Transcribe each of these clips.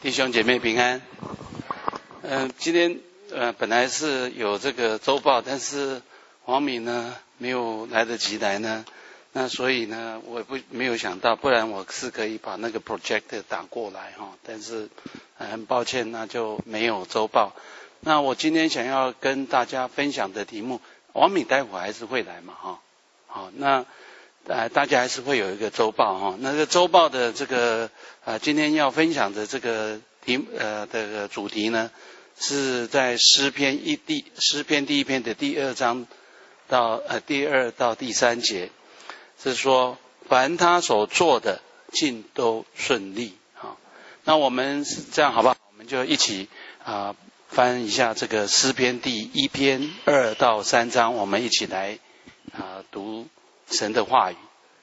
弟兄姐妹平安。今天本来是有这个周报，但是黄敏呢没有来得及来呢，那所以呢我没有想到，不然我是可以把那个 projector 打过来哈，但是很抱歉，那就没有周报。那我今天想要跟大家分享的题目，黄敏待会还是会来嘛哈，好那。大家还是会有一个周报哈，那个周报的这个今天要分享的这个这个主题呢，是在诗篇第一篇的第2章到第2到第3节，是说凡他所做的尽都顺利啊。那我们是这样好不好？我们就一起翻一下这个诗篇第1篇2到3章，我们一起来读神的话语。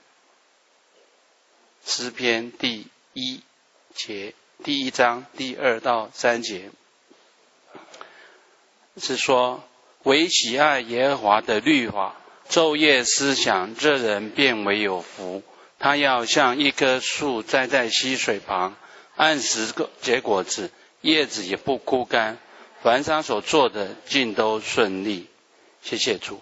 诗篇第1章第2到3节是说，唯喜爱耶和华的律法，昼夜思想，这人便为有福。他要像一棵树栽在溪水旁，按时结果子，叶子也不枯干，凡他所做的尽都顺利。谢谢主。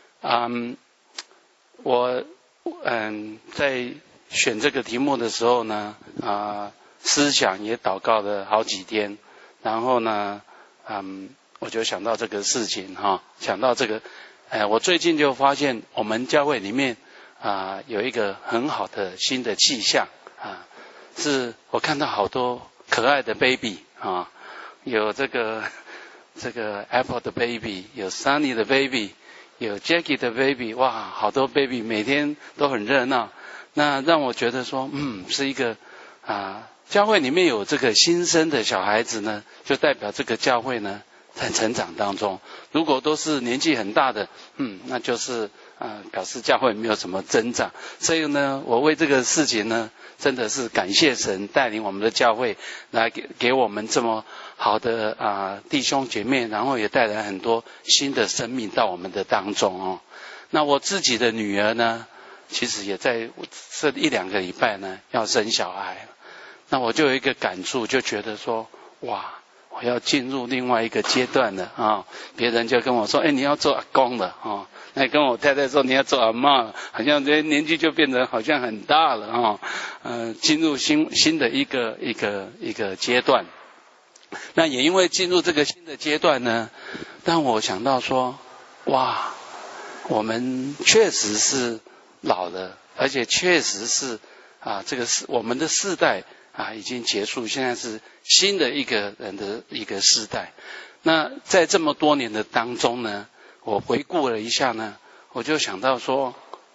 我在选这个题目的时候呢，思想也祷告了好几天，然后呢，我就想到这个事情哈，想到这个，我最近就发现我们教会里面有一个很好的新的气象是我看到好多可爱的 baby 有这个 Apple 的 baby， 有 Sunny 的 baby。有 Jackie 的 baby， 哇，好多 baby 每天都很热闹，那让我觉得说，是一个教会里面有这个新生的小孩子呢，就代表这个教会呢在成长当中。如果都是年纪很大的，那就是表示教会没有什么增长。所以呢，我为这个事情呢，真的是感谢神带领我们的教会来给我们这么好的弟兄姐妹，然后也带来很多新的生命到我们的当中哦。那我自己的女儿呢，其实也在这1-2个礼拜呢要生小孩，那我就有一个感触，就觉得说，哇，我要进入另外一个阶段了别人就跟我说，你要做阿公了那跟我太太说你要做阿嬷了，好像这年纪就变得好像很大了进入新的一个阶段。那也因为进入这个新的阶段呢，让我想到说，哇，我们确实是老了，而且确实是这个我们的世代已经结束，现在是新的一个人的一个世代。那在这么多年的当中呢，我回顾了一下呢，我就想到说，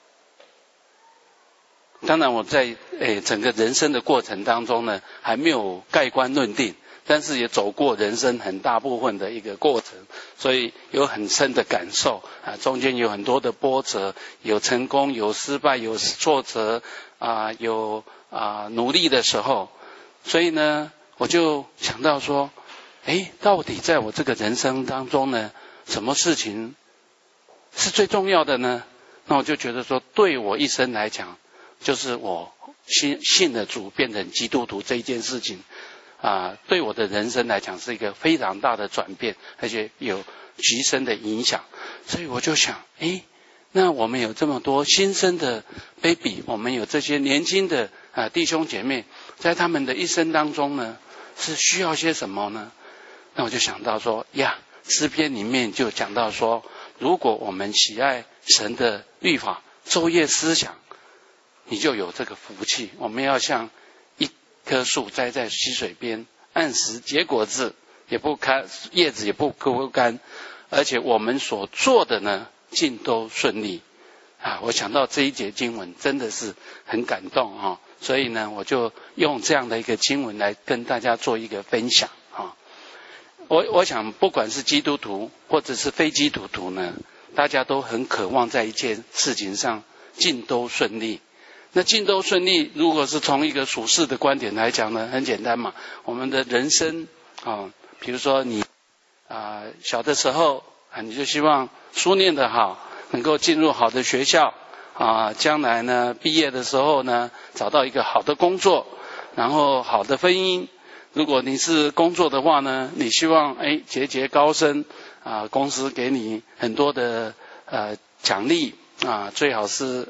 当然我在整个人生的过程当中呢，还没有盖棺论定，但是也走过人生很大部分的一个过程，所以有很深的感受中间有很多的波折，有成功，有失败，有挫折有努力的时候。所以呢，我就想到说，到底在我这个人生当中呢，什么事情是最重要的呢？那我就觉得说，对我一生来讲，就是我信了主变成基督徒这一件事情对我的人生来讲是一个非常大的转变，而且有极深的影响。所以我就想，那我们有这么多新生的 baby， 我们有这些年轻的弟兄姐妹，在他们的一生当中呢，是需要些什么呢？那我就想到说，诗篇里面就讲到说，如果我们喜爱神的律法，昼夜思想，你就有这个福气。我们要像一棵树栽在溪水边，按时结果子，叶子也不枯干，而且我们所做的呢，尽都顺利我想到这一节经文真的是很感动所以呢，我就用这样的一个经文来跟大家做一个分享我想不管是基督徒或者是非基督徒呢，大家都很渴望在一件事情上尽都顺利。那尽都顺利，如果是从一个属世的观点来讲呢，很简单嘛，我们的人生比如说你小的时候你就希望书念得好，能够进入好的学校将来呢毕业的时候呢找到一个好的工作，然后好的婚姻， 如果你是工作的话呢，你希望节节高升公司给你很多的奖励最好是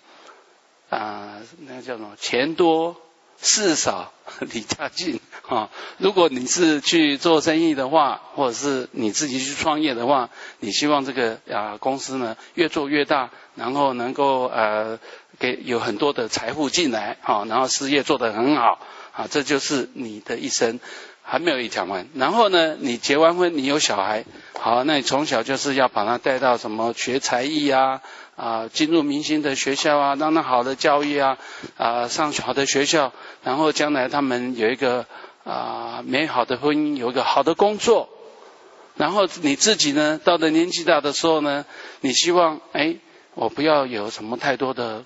那个叫什么钱多事少离家近如果你是去做生意的话，或者是你自己去创业的话，你希望这个公司呢越做越大，然后能够有很多的财富进来然后事业做得很好这就是你的一生。还没有讲完，然后呢，你结完婚，你有小孩，好，那你从小就是要把他带到什么学才艺进入明星的学校让他好的教育上好的学校，然后将来他们有一个美好的婚姻，有一个好的工作，然后你自己呢，到了年纪大的时候呢，你希望我不要有什么太多的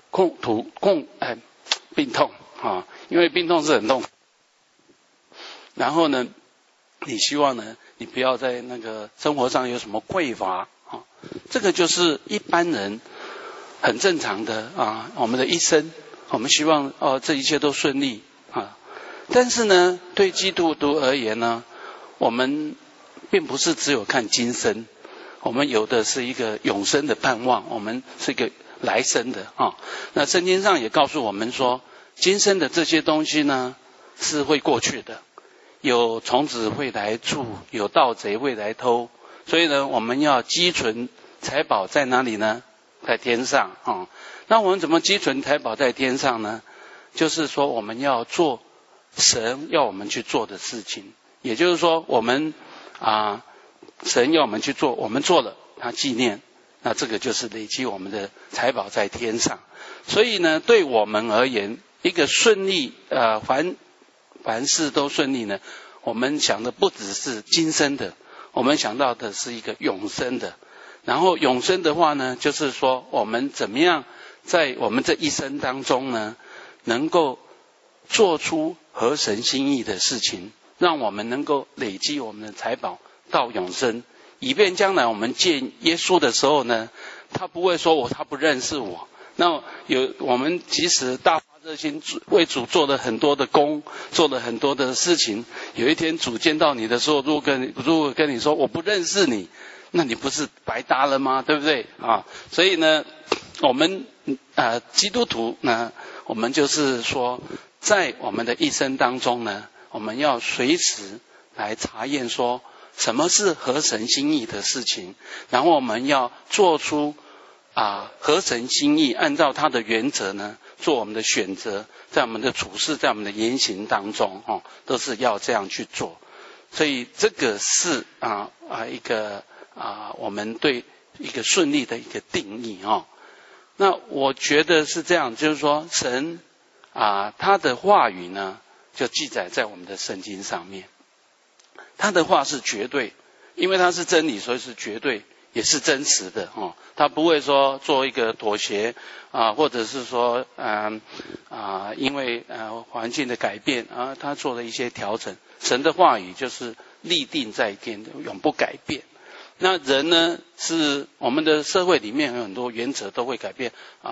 病痛因为病痛是很痛。然后呢，你希望呢，你不要在那个生活上有什么匮乏这个就是一般人很正常的我们的一生，我们希望这一切都顺利但是呢，对基督徒而言呢，我们并不是只有看今生，我们有的是一个永生的盼望，我们是一个来生的那圣经上也告诉我们说，今生的这些东西呢是会过去的。有虫子会来蛀，有盗贼会来偷，所以呢，我们要积存财宝在哪里呢？在天上那我们怎么积存财宝在天上呢？就是说，我们要做神要我们去做的事情，也就是说，我们神要我们去做，我们做了，他纪念，那这个就是累积我们的财宝在天上。所以呢，对我们而言，一个顺利凡事都顺利呢，我们想的不只是今生的，我们想到的是一个永生的。然后永生的话呢，就是说我们怎么样在我们这一生当中呢，能够做出合神心意的事情，让我们能够累积我们的财宝到永生，以便将来我们见耶稣的时候呢，他不会说他不认识我。那我们即使大发热心为主做了很多的工，做了很多的事情，有一天主见到你的时候，如果跟你说我不认识你，那你不是白搭了吗？对不对所以呢，我们基督徒呢，我们就是说，在我们的一生当中呢，我们要随时来查验说什么是合神心意的事情，然后我们要做出合神心意，按照他的原则呢，做我们的选择，在我们的处事，在我们的言行当中都是要这样去做。所以这个是一个我们对一个顺利的一个定义那我觉得是这样，就是说神他的话语呢，就记载在我们的圣经上面。他的话是绝对，因为他是真理，所以是绝对，也是真实的他不会说做一个妥协或者是说因为环境的改变他做了一些调整。神的话语就是立定在天的，永不改变。那人呢，是我们的社会里面有很多原则都会改变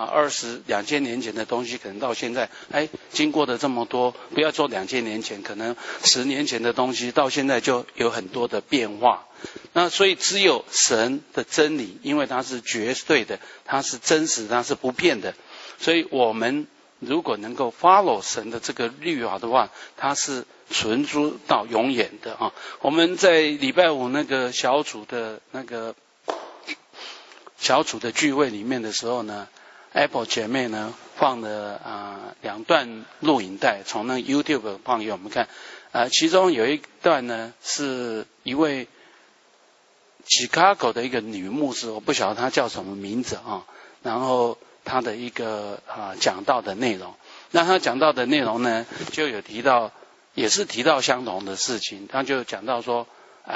2000年前的东西，可能到现在经过的这么多，不要说2000年前，可能10年前的东西到现在就有很多的变化。那所以只有神的真理，因为它是绝对的，它是真实，它是不变的，所以我们如果能够 follow 神的这个律法的话，它是存诸到永远的我们在礼拜五那个小组的聚会里面的时候呢， Apple 姐妹呢放了2段录影带，从那个 YouTube 放给我们看其中有一段呢是一位 Chicago 的一个女牧师，我不晓得她叫什么名字然后她的一个讲道的内容，那她讲道的内容呢就有提到，也是提到相同的事情。他就讲到说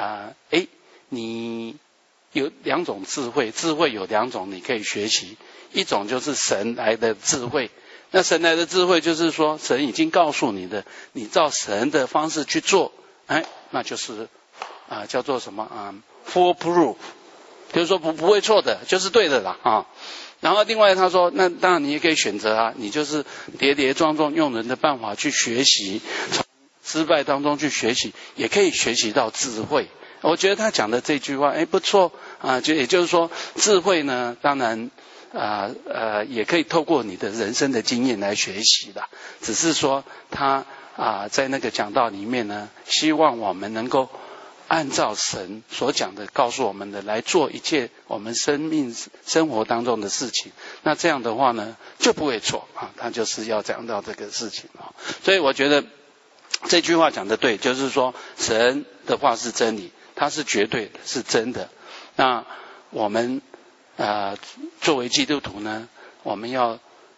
你有2种智慧，智慧有2种你可以学习，一种就是神来的智慧，那神来的智慧就是说神已经告诉你的，你照神的方式去做那就是叫做什么foolproof， 就是说不会错的，就是对的啦然后另外他说，那当然你也可以选择你就是跌跌撞撞用人的办法去学习，从失败当中去学习，也可以学习到智慧。我觉得他讲的这句话，不错啊，也就是说，智慧呢，当然也可以透过你的人生的经验来学习的。只是说他在那个讲道里面呢，希望我们能够按照神所讲的告诉我们的来做一切我们生活当中的事情。那这样的话呢，就不会错啊。他就是要讲到这个事情啊。所以我觉得这句话讲得对，就是说神的话是真理，它是绝对的，是真的。那我们作为基督徒呢，我们要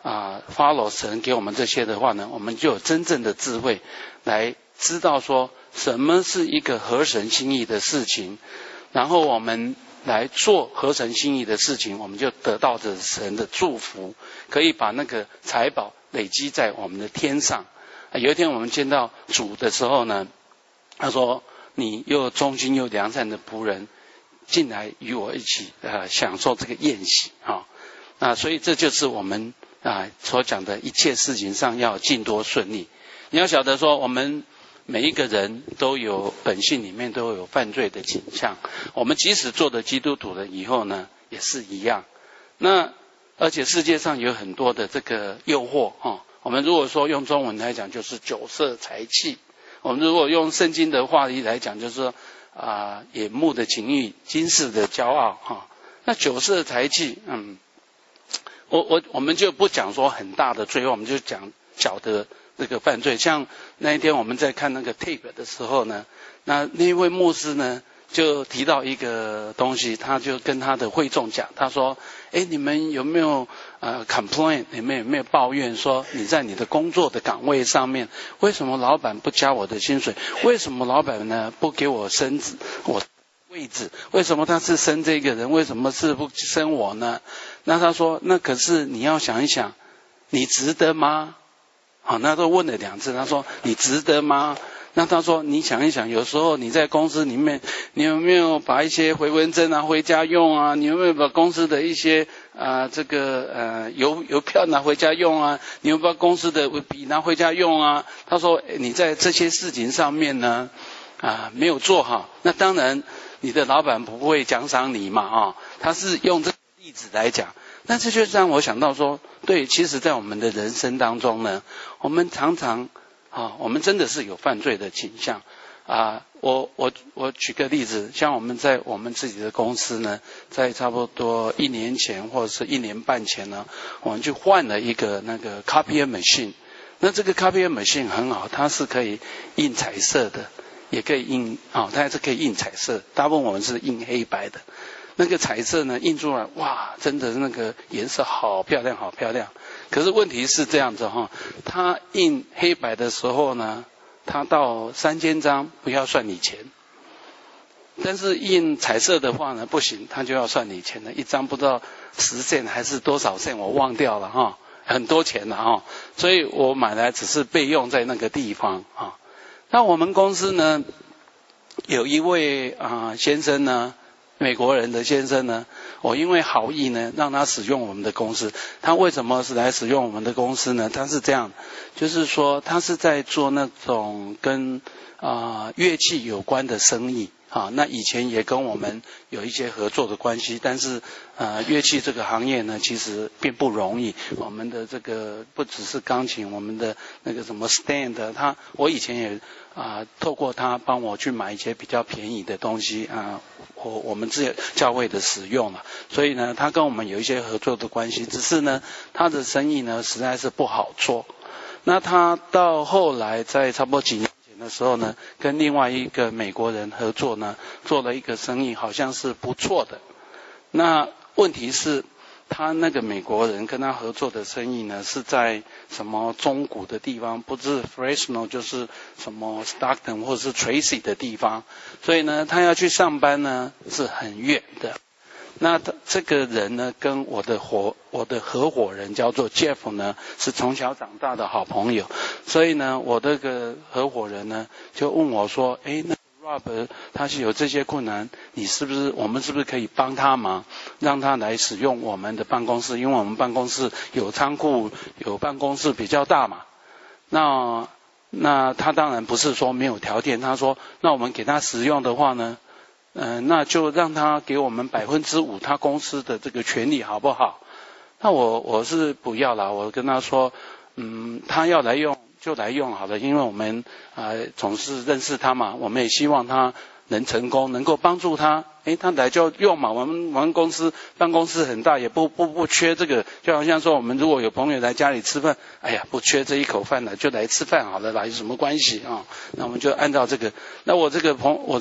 follow 神给我们这些的话呢，我们就有真正的智慧来知道说什么是一个合神心意的事情，然后我们来做合神心意的事情，我们就得到着神的祝福，可以把那个财宝累积在我们的天上。有一天我们见到主的时候呢，他说你又忠心又良善的仆人，进来与我一起享受这个宴席啊。所以这就是我们所讲的一切事情上要尽多顺利。你要晓得说，我们每一个人都有本性里面都有犯罪的倾向，我们即使做了基督徒了以后呢，也是一样。那而且世界上有很多的这个诱惑我们如果说用中文来讲，就是酒色财气；我们如果用圣经的话语来讲，就是说眼目的情欲、今世的骄傲那酒色财气，我们就不讲说很大的罪，我们就讲小的这个犯罪。像那一天我们在看那个 tape 的时候呢，那一位牧师呢就提到一个东西，他就跟他的会众讲，他说你们有没有complain， 你们有没有抱怨说你在你的工作的岗位上面，为什么老板不加我的薪水，为什么老板呢不给我升我位置，为什么他是升这个人，为什么是不升我呢？那他说那可是你要想一想，你值得吗？那都问了2次，他说你值得吗？那他说你想一想，有时候你在公司里面，你有没有把一些回纹针回家用你有没有把公司的一些邮票拿回家用你有没有把公司的笔拿回家用他说你在这些事情上面呢没有做好，那当然你的老板不会奖赏你嘛他是用这个例子来讲。那这就让我想到说，对，其实在我们的人生当中呢，我们常常我们真的是有犯罪的倾向我举个例子，像我们在我们自己的公司呢，在差不多1年前或者是1年半前呢，我们就换了一个那个 copy machine。那这个 copy machine 很好，它是可以印彩色的，也可以印它还是可以印彩色，大部分我们是印黑白的。那个彩色呢印出来，哇，真的那个颜色好漂亮好漂亮。可是问题是这样子它印黑白的时候呢，它到3000张不要算你钱，但是印彩色的话呢不行，它就要算你钱了，一张不知道10 cent 还是多少 cent 我忘掉了很多钱了所以我买来只是备用在那个地方那我们公司呢有一位先生呢，美国人的先生呢，我因为好意呢让他使用我们的公司。他为什么是来使用我们的公司呢？他是这样，就是说他是在做那种跟乐器有关的生意那以前也跟我们有一些合作的关系，但是乐器这个行业呢其实并不容易。我们的这个不只是钢琴，我们的那个什么 stand， 我以前也透过他帮我去买一些比较便宜的东西我们自己教会的使用了。所以呢他跟我们有一些合作的关系，只是呢他的生意呢实在是不好做。那他到后来在差不多几年的时候呢，跟另外一个美国人合作呢，做了一个生意，好像是不错的。那问题是他那个美国人跟他合作的生意呢，是在什么中古的地方，不是 Fresno 就是什么 Stockton 或者是 Tracy 的地方，所以呢他要去上班呢是很远的。那这个人呢跟我的合伙人叫做 Jeff 呢是从小长大的好朋友，所以呢我这个合伙人呢就问我说那Rob 他是有这些困难，我们是不是可以帮他忙，让他来使用我们的办公室，因为我们办公室有仓库有办公室比较大嘛。那那他当然不是说没有条件，他说那我们给他使用的话呢，那就让他给我们5%他公司的这个权利好不好？那我是不要啦，我跟他说，他要来用就来用好了，因为我们总是认识他嘛，我们也希望他能成功，能够帮助他。他来就用嘛，我们公司办公室很大，也不缺这个，就好像说我们如果有朋友来家里吃饭，哎呀，不缺这一口饭了，就来吃饭好了啦，有什么关系啊？那我们就按照这个。那我这个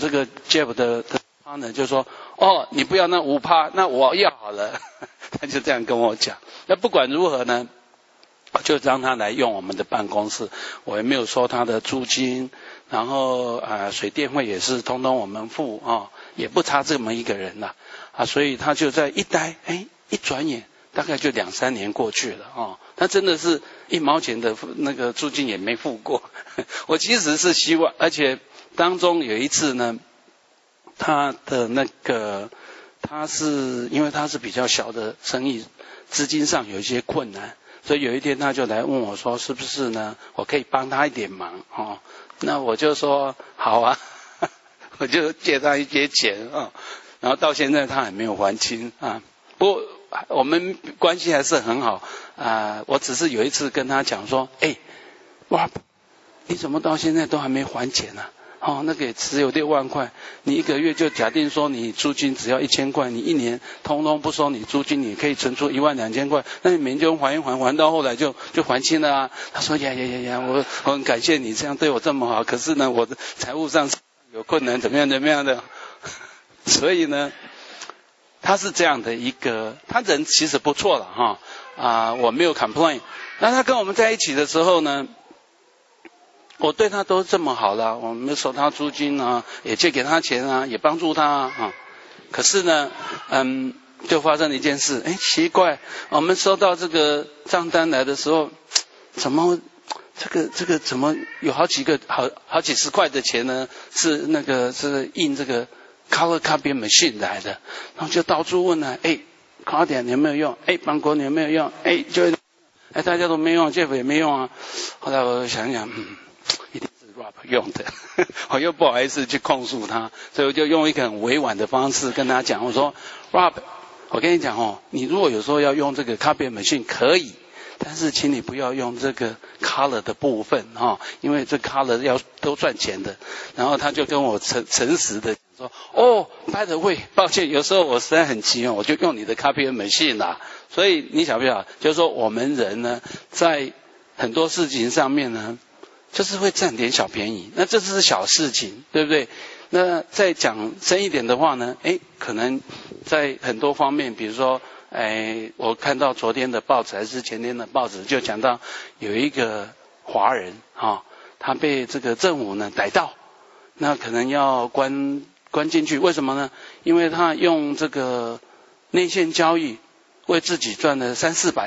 Jeff 的 partner 就说，你不要那5%，那我要好了，他就这样跟我讲。那不管如何呢，就让他来用我们的办公室，我也没有收他的租金，然后水电费也是通通我们付也不差这么一个人了所以他就在一待，一转眼大概就2-3年过去了他真的是1毛钱的那个租金也没付过。我其实是希望，而且当中有一次呢，他的那个因为他是比较小的生意，资金上有一些困难。所以有一天他就来问我说，是不是呢我可以帮他一点忙那我就说好啊，我就借他一些钱然后到现在他还没有还清不过我们关系还是很好我只是有一次跟他讲说，哇，你怎么到现在都还没还钱啊？那个也只有6万块，你一个月就假定说你租金只要1000块，你1年通通不收你租金，你可以存出12000块，那你每年就还一还到后来就还清了啊。他说呀，我很感谢你这样对我这么好，可是呢我的财务上有困难，怎么样的。所以呢他是这样的一个，他人其实不错了我没有 complain。那他跟我们在一起的时候呢，我对他都这么好了，我们收他租金也借给他钱也帮助他可是呢就发生了一件事，奇怪，我们收到这个账单来的时候，怎么这个怎么有好几十块的钱呢？是印这个 color copy machine 来的，然后就到处问Claudia 你有没有用？邦国你有没有用？大家都没用 ，Jeff 也没用后来我想想，一定是 Rob 用的，我又不好意思去控诉他，所以我就用一个很委婉的方式跟他讲，我说 Rob， 我跟你讲你如果有时候要用这个 copy machine 可以，但是请你不要用这个 color 的部分因为这 color 要都赚钱的。然后他就跟我诚实的说by the way， 抱歉，有时候我实在很急我就用你的 copy machine 啦。所以你晓不晓得，就是说我们人呢，在很多事情上面呢，就是会占点小便宜，那这是小事情，对不对？那再讲深一点的话呢，可能在很多方面，比如说我看到昨天的报纸还是前天的报纸就讲到有一个华人他被这个政府呢逮到，那可能要关进去，为什么呢？因为他用这个内线交易为自己赚了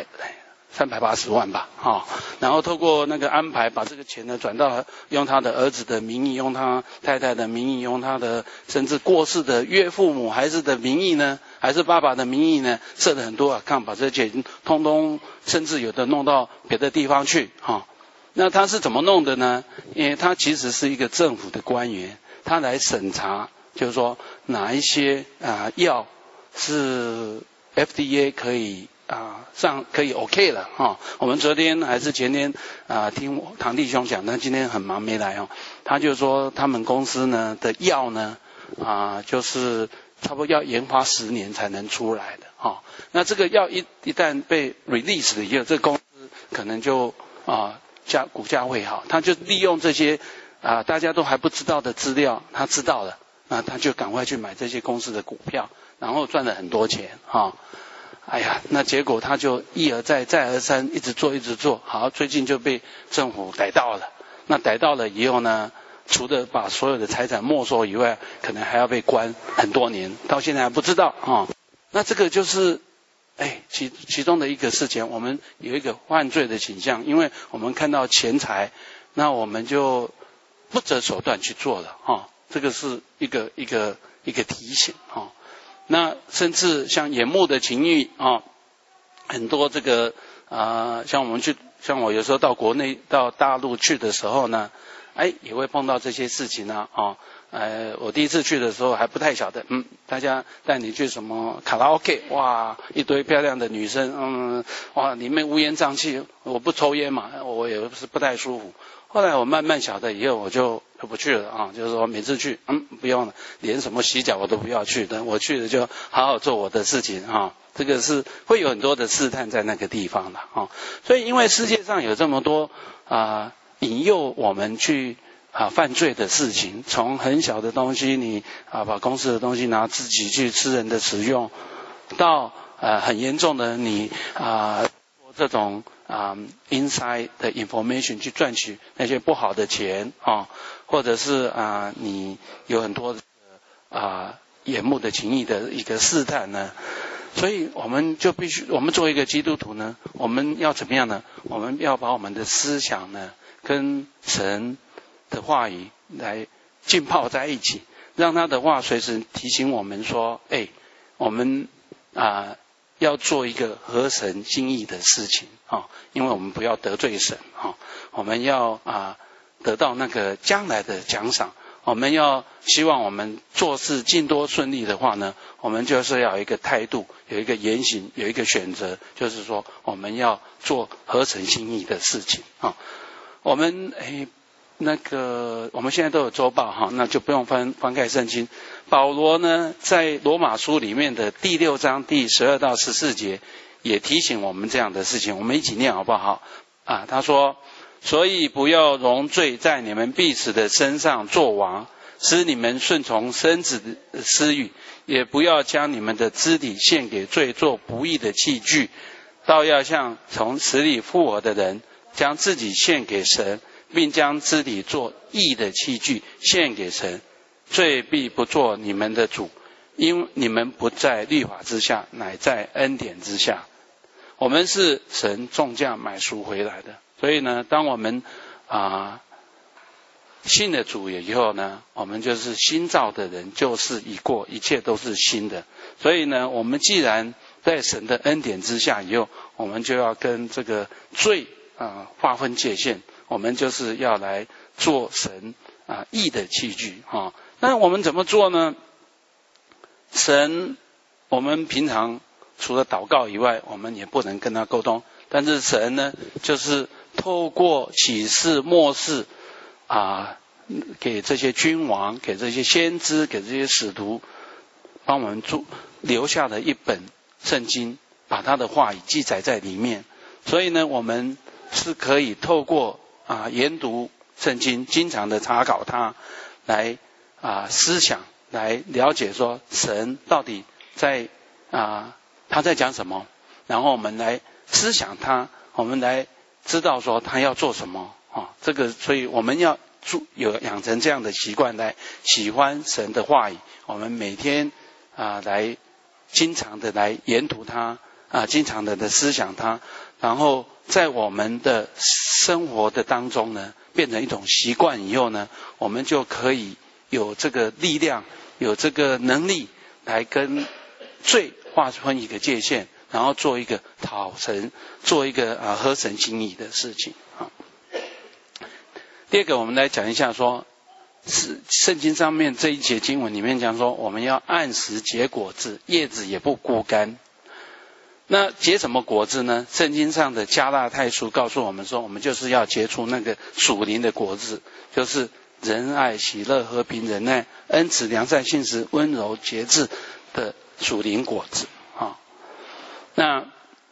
380万吧然后透过那个安排把这个钱呢转到用他的儿子的名义，用他太太的名义，用他的甚至过世的岳父母孩子的名义呢，还是爸爸的名义呢，设了很多看把这钱通通甚至有的弄到别的地方去那他是怎么弄的呢？因为他其实是一个政府的官员，他来审查，就是说哪一些药是 FDA 可以可以 OK 了我们昨天还是前天听我堂弟兄讲，他今天很忙没来他就说他们公司呢的药呢就是差不多要研发10年才能出来的那这个药一旦被 release 了以后，这个公司可能就股价会好，他就利用这些大家都还不知道的资料，他知道了，那他就赶快去买这些公司的股票，然后赚了很多钱那结果他就一而再再而三一直做，好，最近就被政府逮到了。那逮到了以后呢，除了把所有的财产没收以外，可能还要被关很多年，到现在还不知道那这个就是其中的一个事情，我们有一个犯罪的倾向，因为我们看到钱财，那我们就不择手段去做了这个是一个提醒那甚至像眼目的情欲很多这个像我们去像我有时候到国内到大陆去的时候呢，也会碰到这些事情啊，我第一次去的时候还不太晓得，大家带你去什么卡拉 OK， 哇，一堆漂亮的女生，哇，里面乌烟瘴气，我不抽烟嘛，我也是不太舒服。后来我慢慢晓得以后，我就不去了啊，就是说每次去，不用了，连什么洗脚我都不要去的，我去了就好好做我的事情啊。这个是会有很多的试探在那个地方的啊，所以因为世界上有这么多引诱我们去犯罪的事情，从很小的东西你把公司的东西拿自己去私人的使用，到很严重的你这种inside 的 information 去赚取那些不好的钱或者是你有很多眼目的情义的一个试探呢，所以我们就必须，我们作为一个基督徒呢，我们要怎么样呢？我们要把我们的思想呢跟神的话语来浸泡在一起，让他的话随时提醒我们说，我们要做一个合神心意的事情因为我们不要得罪神我们要得到那个将来的奖赏。我们要希望我们做事尽多顺利的话呢，我们就是要有一个态度，有一个言行，有一个选择，就是说我们要做合神心意的事情我们我们现在都有周报那就不用翻开圣经。保罗呢在罗马书里面的第6章第12到14节也提醒我们这样的事情，我们一起念好不好他说，所以不要容罪在你们彼此的身上作王，使你们顺从身子的私欲，也不要将你们的肢体献给罪做不义的器具，倒要像从死里复活的人，将自己献给神，并将肢体做义的器具献给神。罪必不做你们的主，因你们不在律法之下，乃在恩典之下。我们是神重价买赎回来的，所以呢，当我们信了主以后呢，我们就是新造的人，旧事已过，一切都是新的。所以呢，我们既然在神的恩典之下以后，我们就要跟这个罪划分界限，我们就是要来做神义的器具那我们怎么做呢？神，我们平常除了祷告以外，我们也不能跟他沟通。但是神呢，就是透过启示默示给这些君王，给这些先知，给这些使徒，帮我们留下了一本圣经，把他的话语记载在里面。所以呢，我们是可以透过研读圣经，经常的查考它，来思想，来了解说神到底在他在讲什么，然后我们来思想他，我们来知道说他要做什么这个，所以我们要养成这样的习惯，来喜欢神的话语。我们每天来经常的来研读它经常的思想它，然后在我们的生活的当中呢，变成一种习惯以后呢，我们就可以有这个力量，有这个能力来跟罪划分一个界限，然后做一个讨神，做一个合神心意的事情第二个，我们来讲一下说，圣经上面这一节经文里面讲说，我们要按时结果子，叶子也不枯干。那结什么果子呢？圣经上的加拉太书告诉我们说，我们就是要结出那个属灵的果子，就是仁爱、喜乐、和平、忍耐、恩慈、良善、信实、温柔、节制的属灵果子那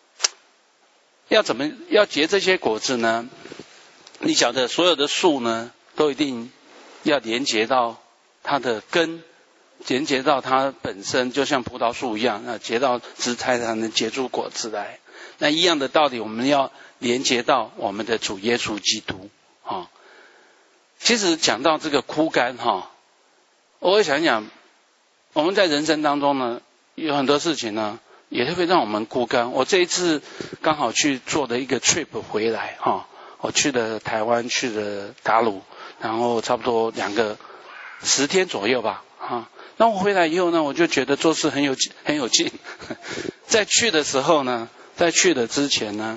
要结这些果子呢？你晓得所有的树呢，都一定要连结到它的根，连结到它本身，就像葡萄树一样，结到枝材才能结出果子来。那一样的道理，我们要连结到我们的主耶稣基督其实讲到这个枯干我会想想，我们在人生当中呢，有很多事情呢，也会让我们枯干。我这一次刚好去做的一个 trip 回来我去了台湾，去了大陆，然后差不多10天左右吧那我回来以后呢，我就觉得做事很有劲在去的时候呢，在去的之前呢，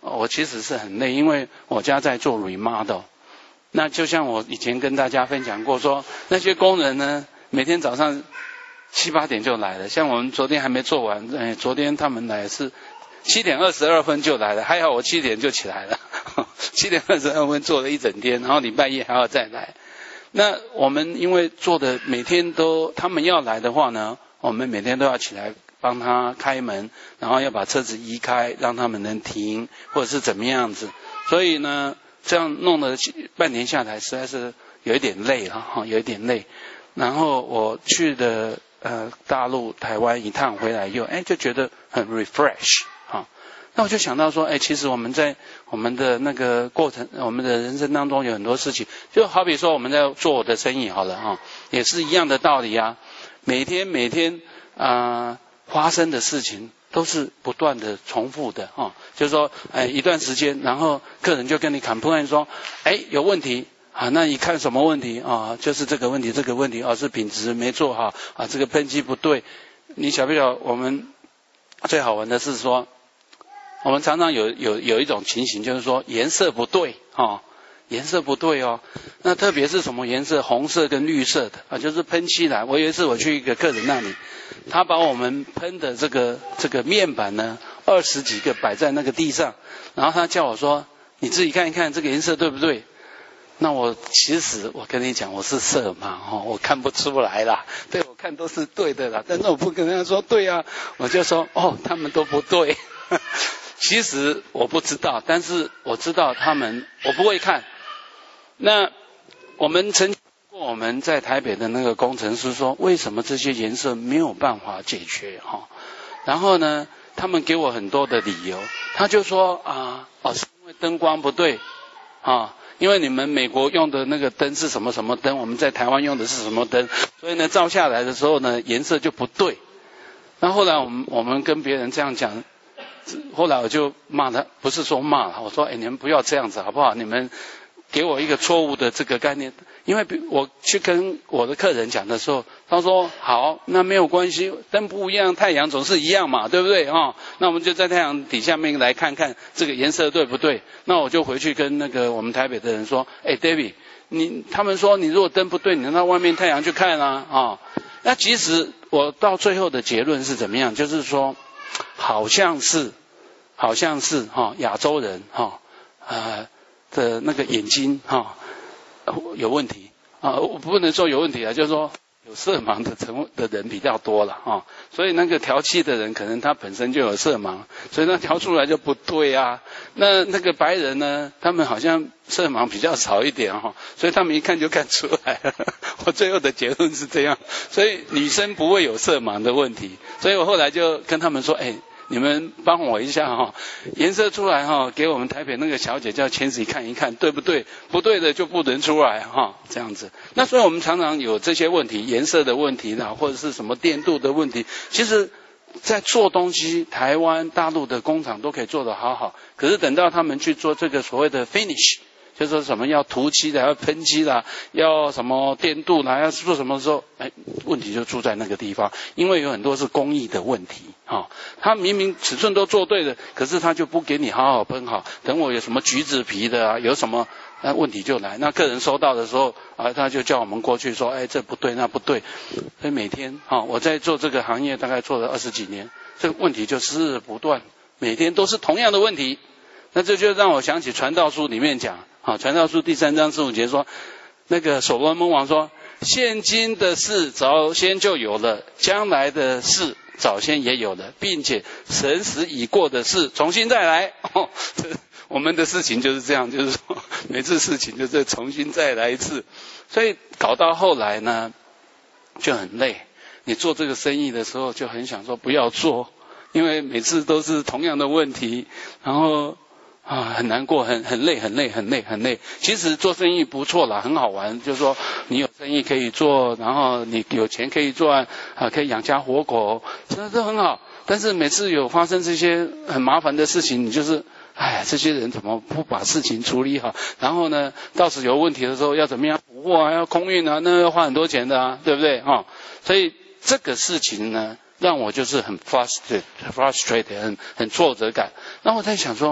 我其实是很累，因为我家在做 remodel。那就像我以前跟大家分享过说，那些工人呢，每天早上7、8点就来了。像我们昨天还没做完，昨天他们来是7点22分就来了，还好我7点就起来了，7点22分做了一整天，然后礼拜一还要再来。那我们因为做的每天都，他们要来的话呢，我们每天都要起来帮他开门，然后要把车子移开，让他们能停，或者是怎么样子。所以呢，这样弄了半年下来，实在是有一点累了哈，有一点累。然后我去的大陆、台湾一趟回来又，就觉得很 refresh 哈。那我就想到说，其实我们在我们的那个过程，我们的人生当中有很多事情，就好比说我们在做我的生意好了哈，也是一样的道理啊。每天发生的事情都是不断的重复的啊，就是说，一段时间，然后客人就跟你 complain 说，有问题啊，那你看什么问题啊？就是这个问题啊，是品质没做好啊，这个喷漆不对。你晓不晓得我们最好玩的是说，我们常常有一种情形，就是说颜色不对啊。颜色不对哦，那特别是什么颜色？红色跟绿色的啊，就是喷漆来。我有一次我去一个客人那里，他把我们喷的这个面板呢，20几个摆在那个地上，然后他叫我说：“你自己看一看这个颜色对不对？”那其实我跟你讲，我是色盲我看不出来啦。对我看都是对的啦，但是我不跟他说对啊，我就说他们都不对。其实我不知道，但是我知道我不会看。那我们我们在台北的那个工程师说，为什么这些颜色没有办法解决然后呢，他们给我很多的理由，他就说是因为灯光不对因为你们美国用的那个灯是什么什么灯，我们在台湾用的是什么灯，所以呢照下来的时候呢颜色就不对。那后来我们跟别人这样讲，后来我就骂他，不是说骂了，我说你们不要这样子好不好？你们给我一个错误的这个概念，因为我去跟我的客人讲的时候，他说好，那没有关系，灯不一样，太阳总是一样嘛，对不对那我们就在太阳底下面来看看这个颜色对不对？那我就回去跟那个我们台北的人说，David， 他们说你如果灯不对，你到外面太阳去看那其实我到最后的结论是怎么样？就是说，好像是亚洲人的那个眼睛有问题我不能说有问题就是说有色盲的人比较多了所以那个调漆的人可能他本身就有色盲，所以他调出来就不对那个白人呢，他们好像色盲比较少一点所以他们一看就看出来了。我最后的结论是这样，所以女生不会有色盲的问题，所以我后来就跟他们说，你们帮我一下颜色出来给我们台北那个小姐叫千子看一看，对不对？不对的就不能出来这样子。那所以我们常常有这些问题，颜色的问题或者是什么电镀的问题，其实在做东西，台湾、大陆的工厂都可以做得好好，可是等到他们去做这个所谓的 finish， 就是说什么要涂漆的，要喷漆啦，要什么电镀啦，要做什么时候，问题就出在那个地方，因为有很多是工艺的问题他明明尺寸都做对了，可是他就不给你好好喷好，等我有什么橘子皮的有什么问题就来。那客人收到的时候他就叫我们过去说，这不对那不对。所以每天我在做这个行业大概做了20几年，这个问题就是不断，每天都是同样的问题。那这就让我想起传道书里面讲传道书第3章15节说，那个所罗门王说，现今的事早先就有了，将来的事早先也有了，并且神使已过的事重新再来我们的事情就是这样，就是说每次事情就是重新再来一次，所以搞到后来呢就很累。你做这个生意的时候就很想说不要做，因为每次都是同样的问题，然后很难过，很累。其实做生意不错啦，很好玩，就是说你有生意可以做，然后你有钱可以赚可以养家活口，这都很好。但是每次有发生这些很麻烦的事情，你就是这些人怎么不把事情处理好？然后呢，到时有问题的时候要怎么样补货要空运那要花很多钱的对不对所以这个事情呢，让我就是很 frustrated， 很挫折感。然后我在想说，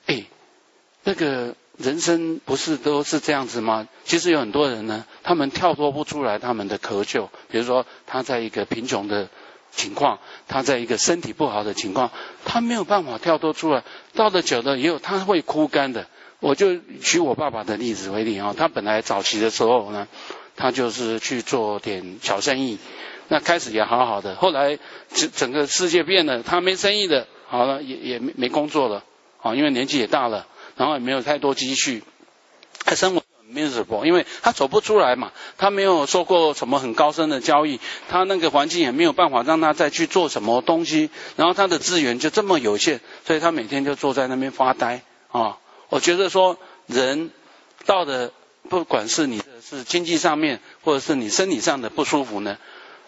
那个人生不是都是这样子吗？其实有很多人呢，他们跳脱不出来他们的窠臼，比如说他在一个贫穷的情况，他在一个身体不好的情况，他没有办法跳脱出来，到了久了以后他会枯干的。我就举我爸爸的例子为例啊，他本来早期的时候呢，他就是去做点小生意，那开始也好好的，后来整个世界变了，他没生意的，好了也没工作了啊，因为年纪也大了，然后也没有太多积蓄，他生活很 miserable， 因为他走不出来嘛，他没有受过什么很高深的教育，他那个环境也没有办法让他再去做什么东西，然后他的资源就这么有限，所以他每天就坐在那边发呆啊。我觉得说人到的不管是你的是经济上面，或者是你身体上的不舒服呢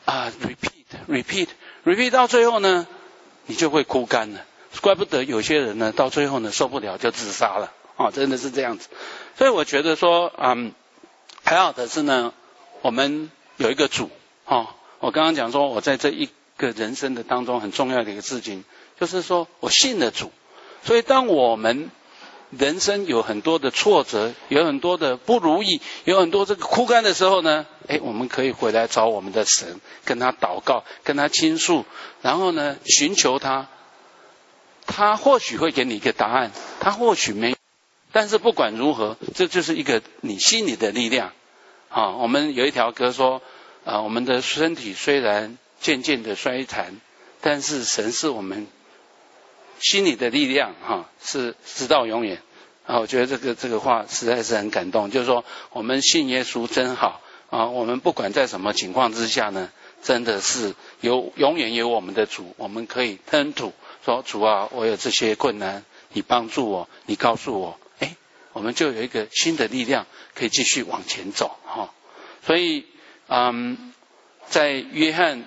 ，repeat 到最后呢，你就会枯干了。怪不得有些人呢，到最后呢受不了就自杀了啊，真的是这样子。所以我觉得说，还好的是呢，我们有一个主啊。我刚刚讲说，我在这一个人生的当中很重要的一个事情，就是说我信了主。所以当我们人生有很多的挫折，有很多的不如意，有很多这个枯干的时候呢，我们可以回来找我们的神，跟他祷告，跟他倾诉，然后呢寻求他，他或许会给你一个答案，他或许没有，但是不管如何，这就是一个你心里的力量啊。我们有一条歌说我们的身体虽然渐渐的衰残，但是神是我们心里的力量是直到永远啊。我觉得这个话实在是很感动，就是说我们信耶稣真好啊。我们不管在什么情况之下呢，真的是永远有我们的主，我们可以turn to说主啊，我有这些困难，你帮助我，你告诉我，我们就有一个新的力量可以继续往前走所以在约翰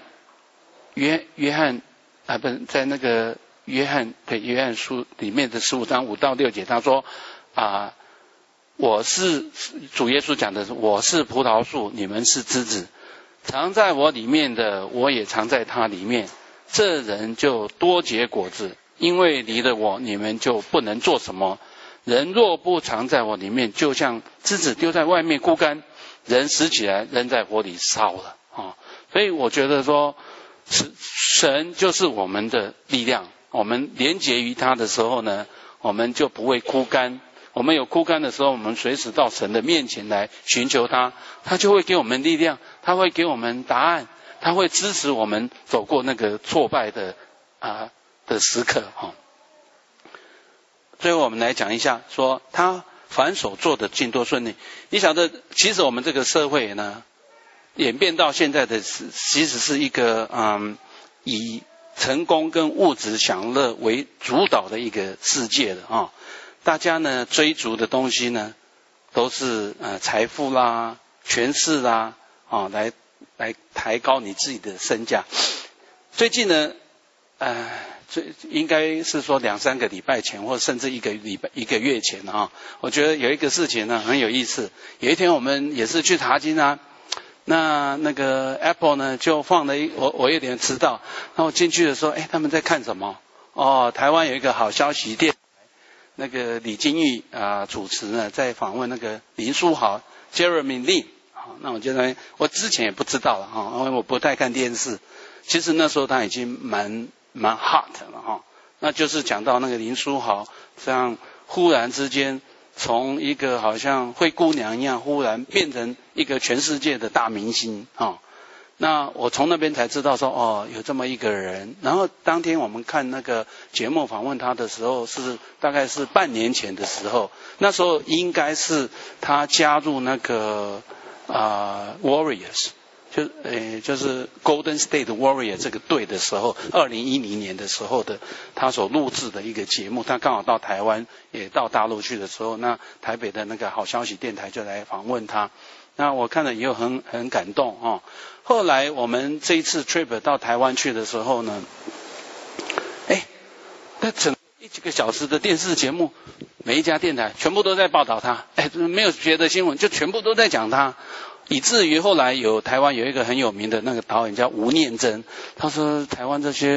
在那个约翰书里面的15章5到6节，他说我是主耶稣讲的是，我是葡萄树，你们是枝子，藏在我里面的，我也藏在他里面，这人就多结果子，因为离了我，你们就不能做什么。人若不藏在我里面，就像枝子丢在外面枯干，人拾起来扔在火里烧了所以我觉得说神就是我们的力量，我们连结于他的时候呢，我们就不会枯干。我们有枯干的时候，我们随时到神的面前来寻求他，他就会给我们力量，他会给我们答案，他会支持我们走过那个挫败的时刻最后我们来讲一下说他凡所做的尽都顺利。你晓得其实我们这个社会呢演变到现在的其实是一个以成功跟物质享乐为主导的一个世界的大家呢追逐的东西呢都是财富啦、权势啦来抬高你自己的身价。最近呢应该是说2-3个礼拜前，或甚至一个月前我觉得有一个事情呢很有意思。有一天我们也是去查经那个 Apple 呢就放了我有点迟到，然后进去的时候他们在看什么台湾有一个好消息电台，那个李金玉主持呢在访问那个林书豪 Jeremy Lin。那我觉得我之前也不知道了因为我不太看电视。其实那时候他已经蛮 hot 了那就是讲到那个林书豪这样忽然之间从一个好像灰姑娘一样，忽然变成一个全世界的大明星那我从那边才知道说有这么一个人。然后当天我们看那个节目访问他的时候，大概是半年前的时候，那时候应该是他加入那个Warriors，就是 Golden State Warrior 这个队的时候，2010年的时候的他所录制的一个节目，他刚好到台湾也到大陆去的时候，那台北的那个好消息电台就来访问他，那我看了以后很感动后来我们这一次 trip 到台湾去的时候呢，那整几个小时的电视节目，每一家电台全部都在报道他，没有别的新闻，就全部都在讲他。以至于后来台湾有一个很有名的那个导演叫吴念真，他说台湾这些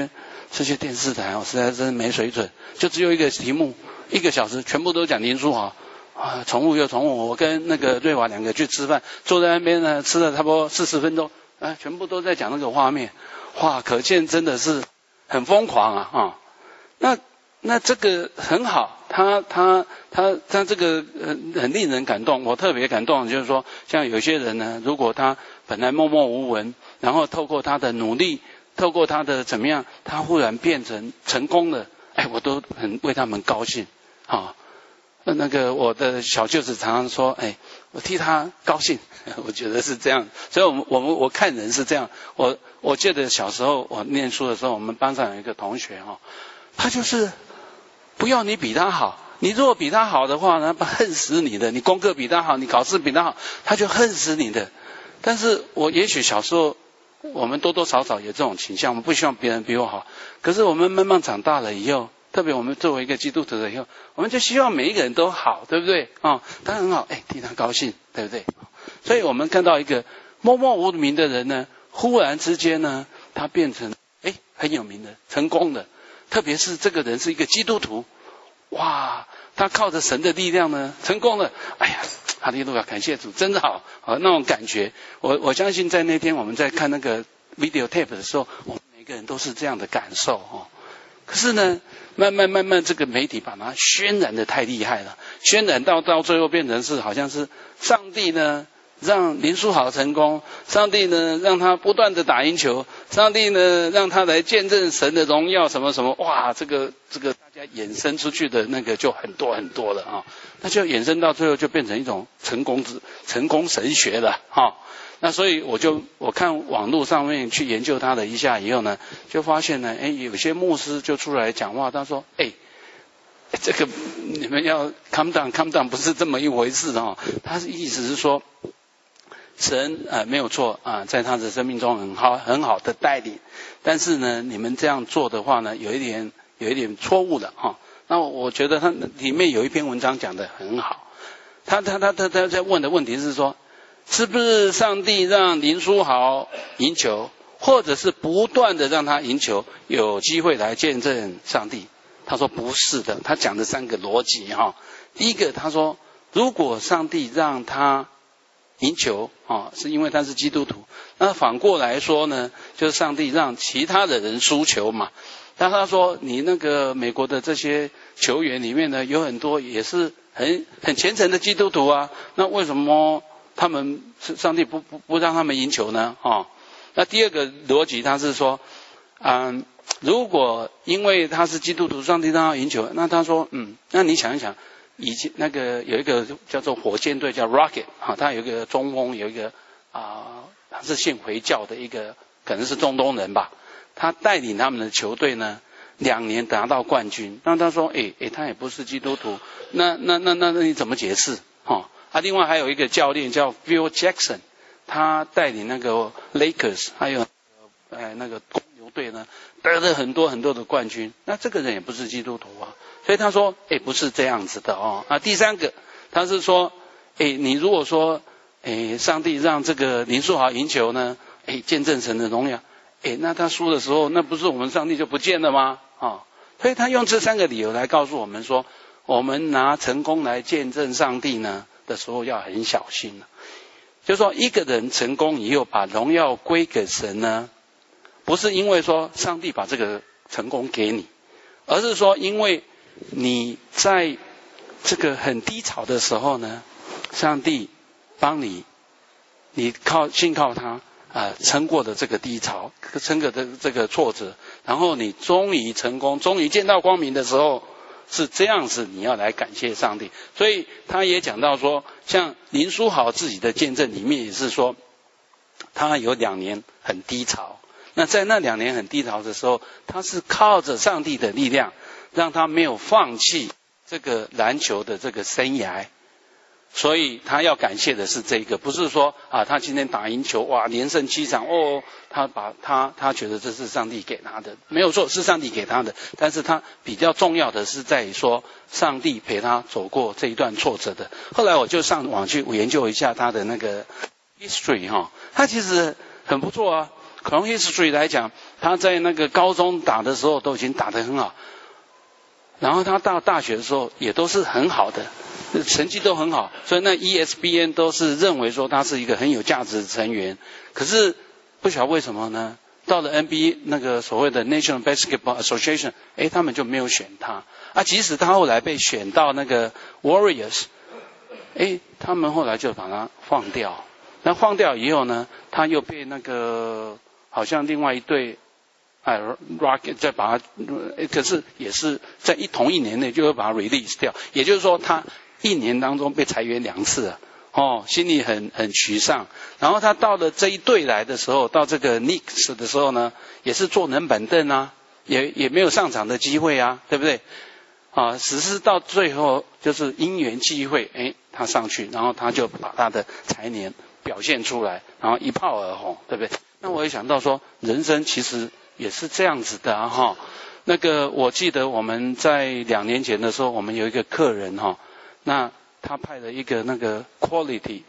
这些电视台实在是没水准，就只有一个题目，1个小时全部都讲林书豪啊，宠物又宠物。我跟那个瑞华2个去吃饭，坐在那边呢，吃了差不多40分钟，全部都在讲那个画面，哇，可见真的是很疯狂啊。那这个很好，他这个很令人感动。我特别感动的就是说，像有些人呢，如果他本来默默无闻，然后透过他的努力，透过他的怎么样，他忽然变成成功了，我都很为他们高兴啊。那个我的小舅子常常说，我替他高兴，我觉得是这样。所以我看人是这样。我记得小时候我念书的时候，我们班上有一个同学他就是不要你比他好，你如果比他好的话呢，他恨死你的。你功课比他好，你考试比他好，他就恨死你的。但是我也许小时候我们多多少少有这种倾向，我们不希望别人比我好。可是我们慢慢长大了以后，特别我们作为一个基督徒了以后，我们就希望每一个人都好，对不对他很好，替他高兴，对不对？所以我们看到一个默默无名的人呢，忽然之间呢，他变成很有名的、成功的。特别是这个人是一个基督徒，哇，他靠着神的力量呢，成功了。哈利路亚，感谢主，真好那种感觉。我相信在那天我们在看那个 video tape 的时候，我们每个人都是这样的感受可是呢，慢慢这个媒体把它渲染的太厉害了，渲染到最后变成是好像是上帝呢让林书豪成功，上帝呢让他不断的打赢球，上帝呢让他来见证神的荣耀什么什么，哇，这个大家衍生出去的那个就很多了那就衍生到最后就变成一种成功神学了那所以我看网络上面去研究他的一下以后呢，就发现呢，有些牧师就出来讲话，他说，这个你们要 calm down 不是这么一回事他的意思是说，神没有错在他的生命中很好的带领，但是呢，你们这样做的话呢，有一点错误的那我觉得他里面有一篇文章讲得很好，他在问的问题是说，是不是上帝让林书豪赢球，或者是不断的让他赢球，有机会来见证上帝？他说不是的，他讲的3个逻辑第一个，他说如果上帝让他赢球是因为他是基督徒，那反过来说呢，就是上帝让其他的人输球嘛。但他说你那个美国的这些球员里面呢，有很多也是很虔诚的基督徒那为什么他们上帝不让他们赢球呢那第二个逻辑他是说如果因为他是基督徒，上帝让他赢球，那他说那你想一想，以前那个有一个叫做火箭队叫 Rocket 他有一个中锋，有一个他是信回教的一个可能是中东人吧，他带领他们的球队呢2年拿到冠军。那他说他也不是基督徒，那你怎么解释另外还有一个教练叫 Phil Jackson， 他带领那个 Lakers 还有那个公牛队呢得了很多的冠军，那这个人也不是基督徒所以他说不是这样子的第三个他是说你如果说上帝让这个林书豪赢球呢见证神的荣耀，那他输的时候，那不是我们上帝就不见了吗所以他用这3个理由来告诉我们说，我们拿成功来见证上帝呢的时候要很小心就是说一个人成功以后把荣耀归给神呢，不是因为说上帝把这个成功给你，而是说因为你在这个很低潮的时候呢，上帝帮你信靠他撑过的这个低潮，撑过的这个挫折，然后你终于成功，终于见到光明的时候，是这样子，你要来感谢上帝。所以他也讲到说，像林书豪自己的见证里面也是说，他有2年很低潮，那在那2年很低潮的时候，他是靠着上帝的力量，让他没有放弃这个篮球的这个生涯。所以他要感谢的是这个，不是说他今天打赢球，哇，连胜7场他觉得这是上帝给他的，没有错，是上帝给他的，但是他比较重要的是在于说，上帝陪他走过这一段挫折的。后来我就上网去研究一下他的那个 history 他其实很不错从 history 来讲，他在那个高中打的时候都已经打得很好，然后他到大学的时候也都是很好的，成绩都很好，所以那 ESPN 都是认为说他是一个很有价值的成员。可是不晓得为什么呢？到了 NBA 那个所谓的 National Basketball Association， 他们就没有选他啊。即使他后来被选到那个 Warriors， 他们后来就把他放掉。那放掉以后呢，他又被那个好像另外一队Rocket 再把他，可是也是在同一年内就会把他 release 掉。也就是说，他一年当中被裁员2次了。心里很沮丧。然后他到了这一队来的时候，到这个 Knicks 的时候呢，也是坐冷板凳啊，也没有上场的机会啊，对不对？只是到最后就是因缘际会，他上去，然后他就把他的才年表现出来，然后一炮而红，对不对？那我也想到说，人生其实也是这样子的啊。那个我记得我们在2年前的时候，我们有一个客人那他派了一个那个 quality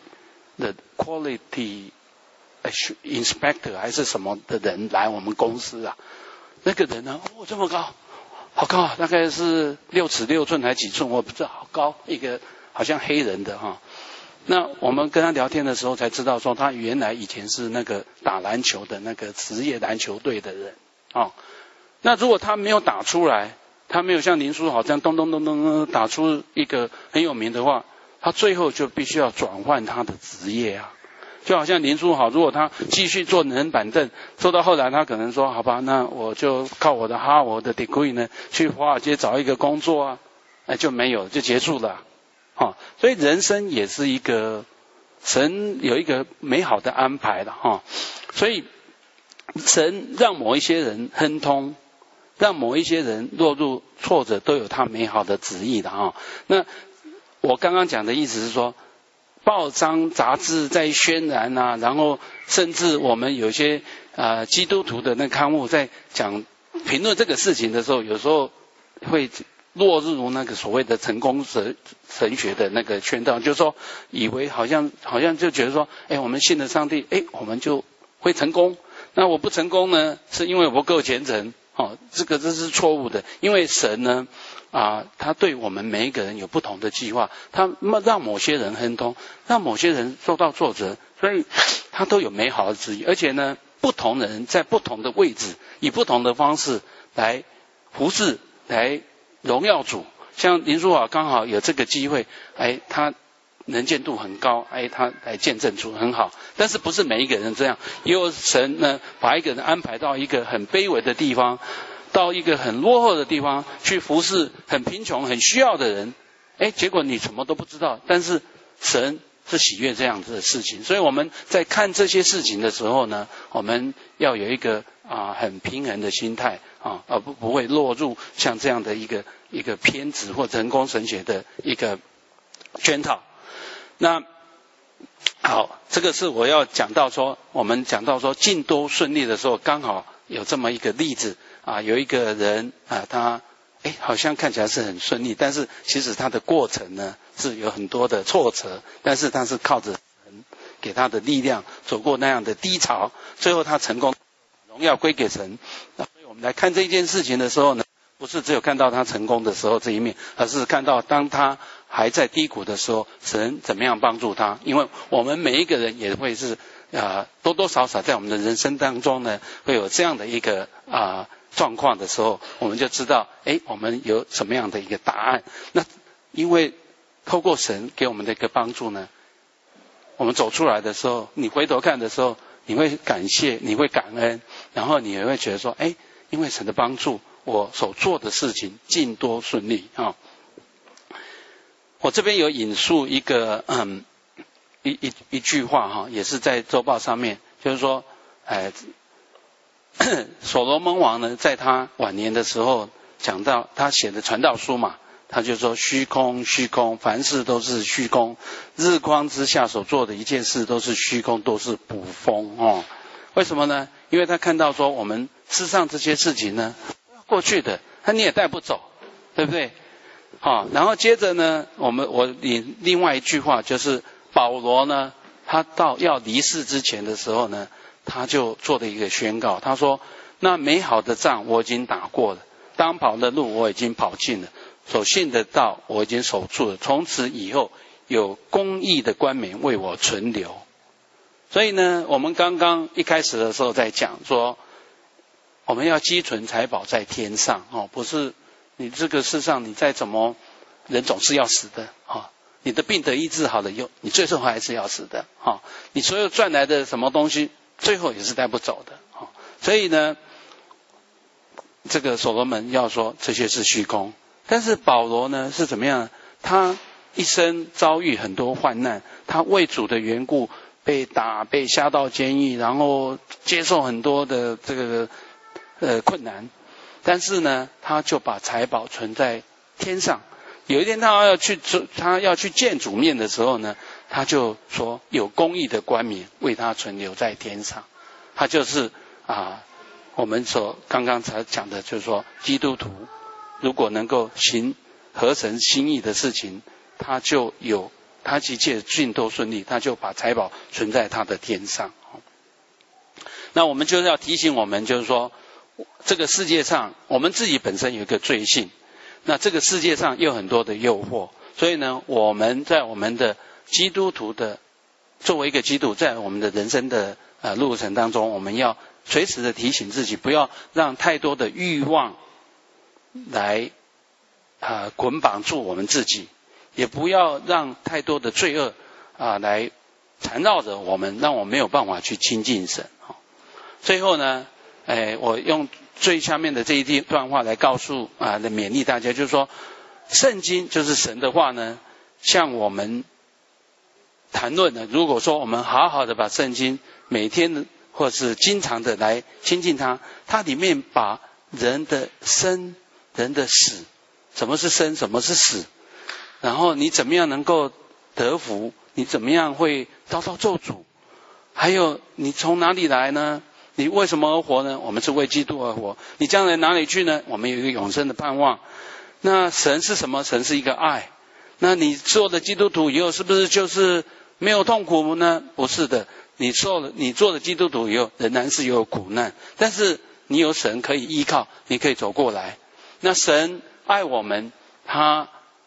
inspector 还是什么的人来我们公司啊。那个人呢，这么高，好高啊，大概是6尺6寸还几寸，我不知道，好高，一个好像黑人的那我们跟他聊天的时候才知道说，他原来以前是那个打篮球的那个职业篮球队的人那如果他没有打出来，他没有像林书豪这样咚咚咚咚打出一个很有名的话，他最后就必须要转换他的职业啊。就好像林书豪，如果他继续坐冷板凳，做到后来他可能说，好吧，那我就靠我的哈佛的 degree 呢，去华尔街找一个工作啊，就没有，就结束了所以人生也是一个神有一个美好的安排的所以神让某一些人亨通，让某一些人落入挫折，都有他美好的旨意的那我刚刚讲的意思是说，报章杂志在渲染然后甚至我们有些基督徒的那刊物在讲评论这个事情的时候，有时候会落入那个所谓的成功神学的那个圈套，就是说以为好像就觉得说，我们信了上帝，我们就会成功。那我不成功呢，是因为我不够虔诚。这是错误的，因为神呢他对我们每一个人有不同的计划，他让某些人亨通，让某些人受到挫折，所以他都有美好的旨意。而且呢，不同的人在不同的位置，以不同的方式来服侍，来荣耀主。像林书豪刚好有这个机会，他能见度很高，他来见证主很好。但是不是每一个人这样，也有神呢把一个人安排到一个很卑微的地方，到一个很落后的地方去服侍很贫穷很需要的人，结果你什么都不知道，但是神是喜悦这样子的事情。所以我们在看这些事情的时候呢，我们要有一个很平衡的心态而不会落入像这样的一个偏执或成功神学的一个圈套。那好，这个是我要讲到说，我们讲到说尽都顺利的时候，刚好有这么一个例子有一个人他好像看起来是很顺利，但是其实他的过程呢是有很多的挫折，但是他是靠着神给他的力量走过那样的低潮，最后他成功，荣耀归给神。所以我们来看这件事情的时候呢，不是只有看到他成功的时候这一面，而是看到当他还在低谷的时候，神怎么样帮助他。因为我们每一个人也会是多多少少在我们的人生当中呢，会有这样的一个状况的时候，我们就知道我们有什么样的一个答案。那因为透过神给我们的一个帮助呢，我们走出来的时候，你回头看的时候，你会感谢，你会感恩，然后你也会觉得说因为神的帮助，我所做的事情尽多顺利我这边有引述一个一句话也是在周报上面，就是说所罗门王呢，在他晚年的时候讲到他写的传道书嘛，他就说虚空虚空，凡事都是虚空，日光之下所做的一切事都是虚空，都是捕风为什么呢？因为他看到说我们世上这些事情呢过去的，你也带不走，对不对？然后接着呢，我引另外一句话，就是保罗呢， 他到要离世之前的时候呢，他就做了一个宣告，他说：那美好的仗我已经打过了，当跑的路我已经跑尽了，所信的道我已经守住了，从此以后有公义的冠冕为我存留。所以呢，我们刚刚一开始的时候在讲说，我们要积存财宝在天上哦，不是你这个世上你再怎么人总是要死的哦，你的病得医治好了以后，你最后还是要死的哦，你所有赚来的什么东西，最后也是带不走的哦。所以呢，这个所罗门要说这些是虚空，但是保罗呢是怎么样？他一生遭遇很多患难，他为主的缘故被打，被下到监狱，然后接受很多的这个困难，但是呢，他就把财宝存在天上。有一天他要去见主面的时候呢，他就说有公义的冠冕为他存留在天上。他就是我们所刚刚才讲的，就是说基督徒如果能够行合神心意的事情，他就有他一切尽都顺利，他就把财宝存在他的天上。那我们就是要提醒我们，就是说这个世界上我们自己本身有一个罪性，那这个世界上又有很多的诱惑，所以呢，我们在我们的基督徒的作为一个基督徒，在我们的人生的路程当中，我们要随时的提醒自己，不要让太多的欲望来捆绑住我们自己，也不要让太多的罪恶来缠绕着我们，让我们没有办法去亲近神。最后呢，我用最下面的这一段话来告诉来勉励大家，就是说，圣经就是神的话呢，向我们谈论的。如果说我们好好的把圣经每天或是经常的来亲近它，它里面把人的生、人的死，什么是生，什么是死，然后你怎么样能够得福，你怎么样会遭到咒诅，还有你从哪里来呢？你为什么而活呢？我们是为基督而活。你将来哪里去呢？我们有一个永生的盼望。那神是什么？神是一个爱。那你做的基督徒以后是不是就是没有痛苦呢？不是的，你做的基督徒以后仍然是有苦难，但是你有神可以依靠，你可以走过来。那神爱我们，他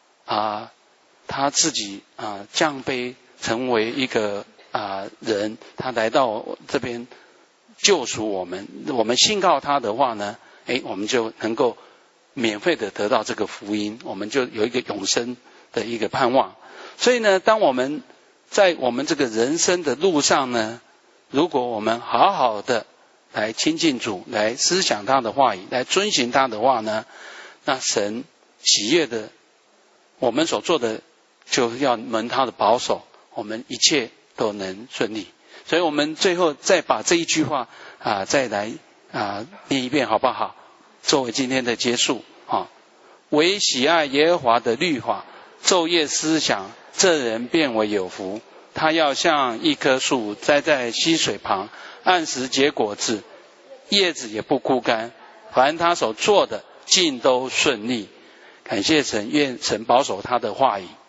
自己降卑成为一个人，他来到这边救赎我们。我们信靠他的话呢，我们就能够免费的得到这个福音，我们就有一个永生的一个盼望。所以呢，当我们在我们这个人生的路上呢，如果我们好好的来亲近主，来思想他的话语，来遵行他的话呢，那神喜悦的，我们所做的就要蒙他的保守，我们一切都能顺利。所以我们最后再把这一句话再来念一遍好不好？作为今天的结束唯喜爱耶和华的律法，昼夜思想，这人便为有福。他要像一棵树栽在溪水旁，按时结果子，叶子也不枯干，凡他所做的尽都顺利。感谢神，愿神保守他的话语。